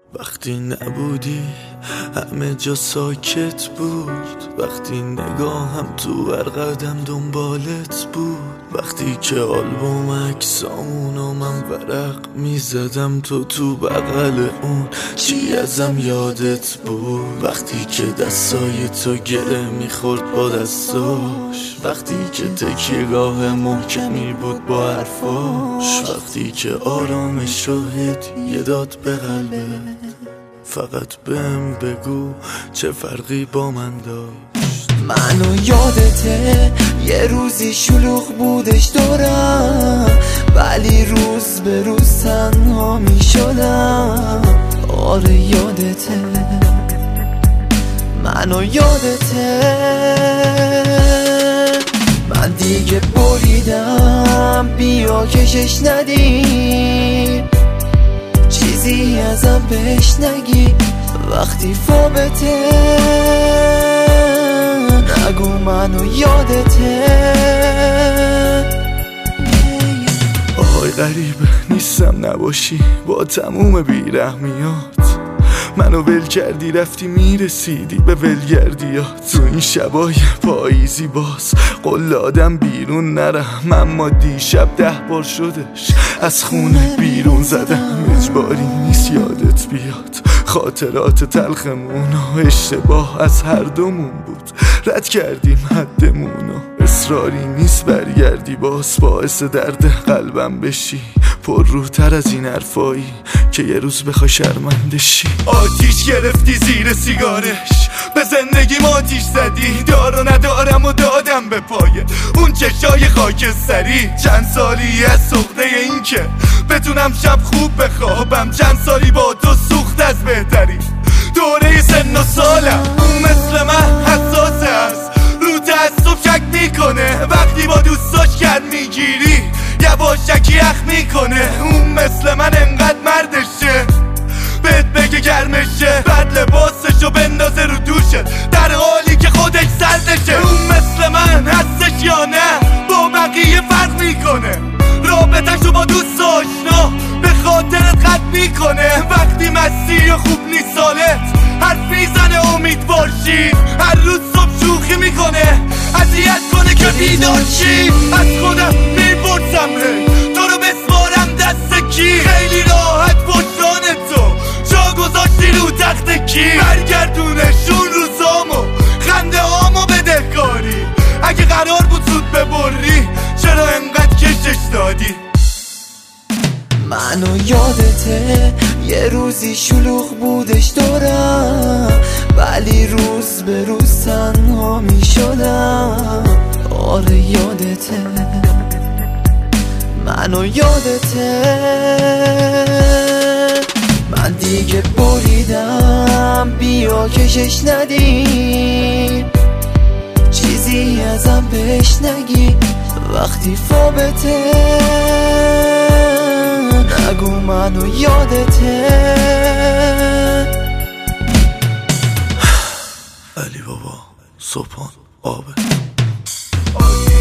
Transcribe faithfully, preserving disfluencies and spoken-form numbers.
وقتی نبودی همه جا ساکت بود، وقتی نگاهم تو هر قدم دنبالت بود، وقتی که آلبوم عکسامونو من ورق میزدم تو تو بغل اون چی ازم یادت بود، وقتی که دستای تو گره میخورد با دستاش، وقتی که تکیه‌گاه محکمی بود با حرفاش، وقتی که آرامش رو هدیه داد به قلبه. فقط بهم بگو چه فرقی با من داشت. منو یادته یه روزی شلوغ بودش دورم، ولی روز به روز تنها می شدم. آره یادته، منو یادته من دیگه بریدم، بیا کشش ندی، چیزی ازم بهش نگی، وقتی فابته نگو منو یادته. آهای غریبه نیستم نباشی با تموم بیرحمیات، منو ول کردی رفتی میرسیدی به ولگردیات. تو این شبای پاییزی باز قول آدم بیرون نرم، اما دیشب ده بار شدش از خونه بیرون زدم. اجباری نیست یادت بیاد خاطرات تلخمون و اشتباه از هر دومون بود، رد کردیم حدمونو. اصراری نیست برگردی باز باعث درد قلبم بشی، پر روتر از این حرفایی که یه روز بخوای شرمنده شی. آتیش گرفتی زیر سیگارش، به زندگیم آتیش زدی، دار و ندارم و دادم به پایه اون چشای خاکستری. چند سالی از سخته این که بتونم شب خوب بخوابم، چند سالی با تو سوخت از بهتری. دوره سن و سالم اون مثل من حساس است، رو تعصب شک میکنه، وقتی با دوستاش کرد میگیری یواشکی یخ میکنه. اون مثل من انقدر مردشه بهت بگه گرمشه، بعد لباسشو بندازه رو دوشت در حالی که خودش سردشه. اون مثل من هستش یا نه با بقیه فرق میکنه، رابطه‌شو با دوست آشنا به خاطرت قد میکنه. وقتی مستی و خوب نیست سالت حرف میزنه امیدوار شی، هر روز صبح شوخی میکنه اذیت کنه که بیدار شی. از خودم میپرسم تو رو بسپارم دست کی، خیلی راحت پشتان تو جا گذاشتی رو تخت کی. برگردونشون روزامو خنده هامو بدهکاری، اگه قرار بود زود ببری چرا انقدر کشش دادی. منو یادته یه روزی شلوغ بودش دورم، ولی روز به روز تنها می شدم. آره یادته، منو یادته من دیگه بریدم، بیا کشش ندی، چیزی ازم بهش نگی، وقتی فابته نگو منو یادته. علی بابا صبحان آبه